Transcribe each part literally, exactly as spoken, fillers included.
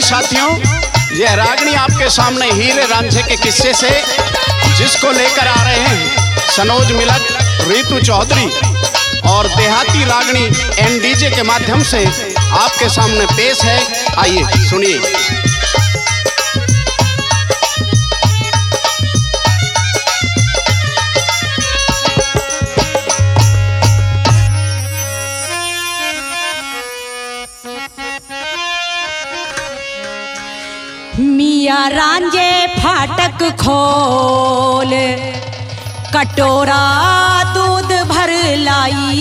साथियों, यह रागनी आपके सामने हीरे रांझे के किस्से से जिसको लेकर आ रहे हैं सनोज मिलक, रीतू चौधरी और देहाती रागनी एन डीजे के माध्यम से आपके सामने पेश है। आइए सुनिए। मिया रांझे फाटक खोल, कटोरा दूध भर लाई।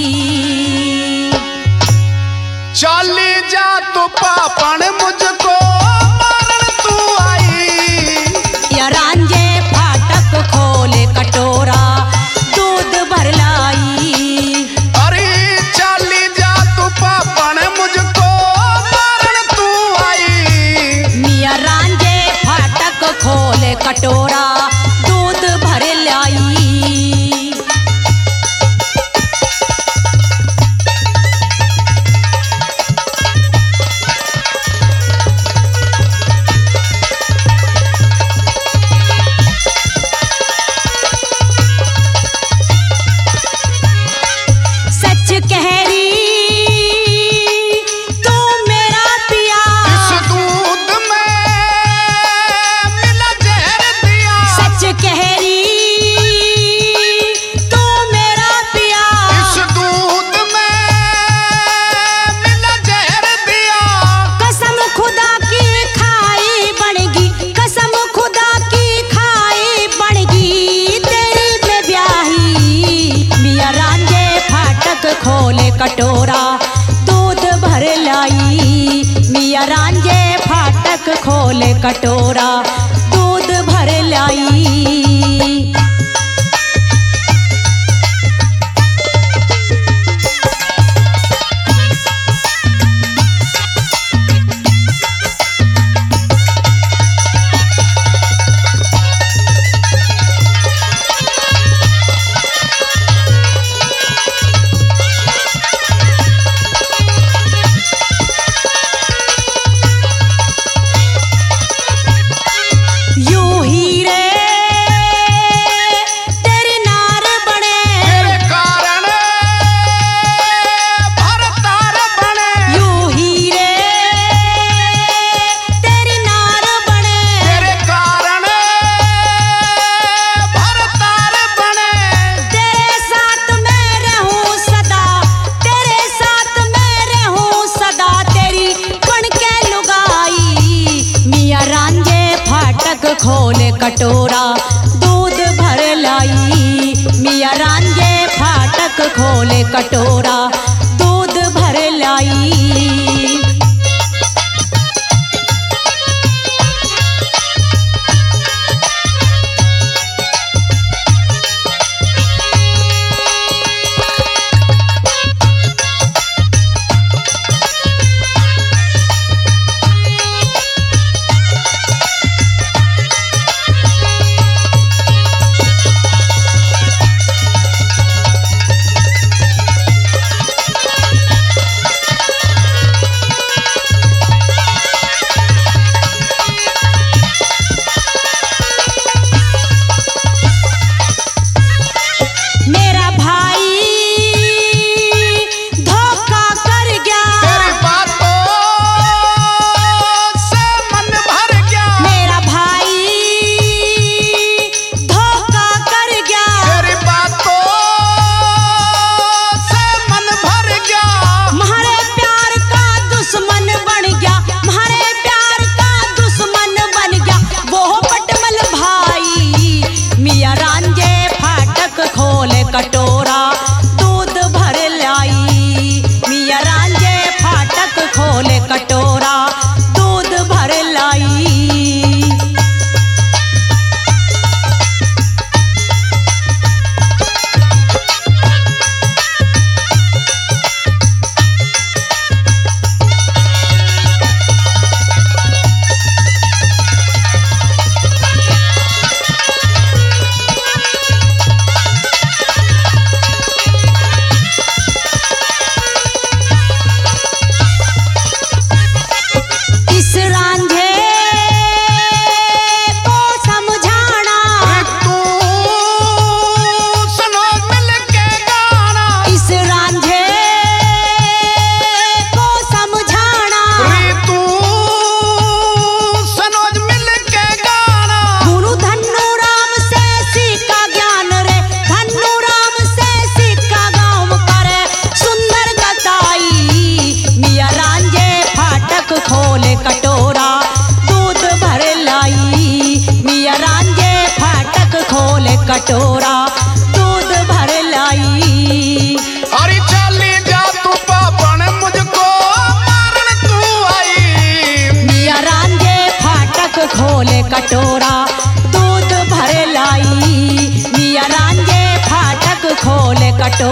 चली जा तो पापन मुझको मारन तू आई। या रांझे फाटक खोल, कटोरा दूध भर लाई। अरे चली जा तो पापन मुझको मारन तू आई। मिया रांझे फाटक खोल, कटोरा दूध भर लाई। खोले कटोरा दूध भर लाई। मिया रांझे फाटक खोले कटोरा दूध भर लाई। खोले कटोरा दूध भर लाई। मिया रांझे फाटक खोले कटोरा दूध भर लाई।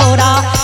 कटोरा